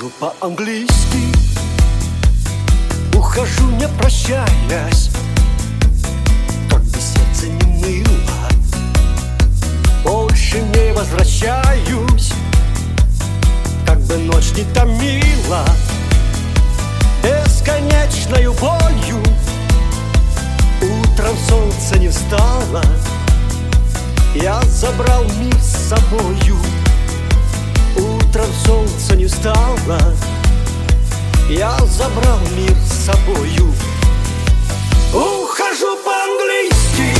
Ухожу по-английски, ухожу не прощаясь, как бы сердце не ныло, больше не возвращаюсь, как бы ночь не томила бесконечною болью. Утром солнце не встало, я забрал мир с собою. Утром солнце не встало, я забрал мир с собою. Ухожу по-английски,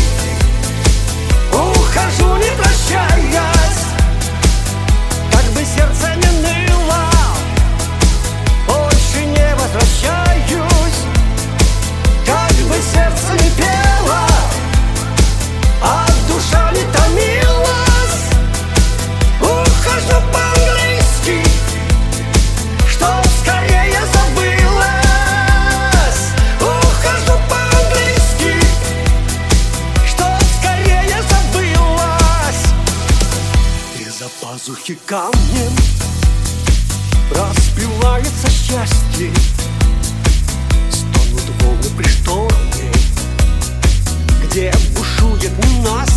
ухожу не прощаясь, как бы сердце не ныло, больше не возвращаюсь, как бы сердце не пело, а душа не томилась. Ухожу по-английски, чтоб скорее забылась. Ухожу по-английски, чтоб скорее забылась. Из-за пазухи камнем распевается счастье, стонут волны при шторме, где бушует ненастье.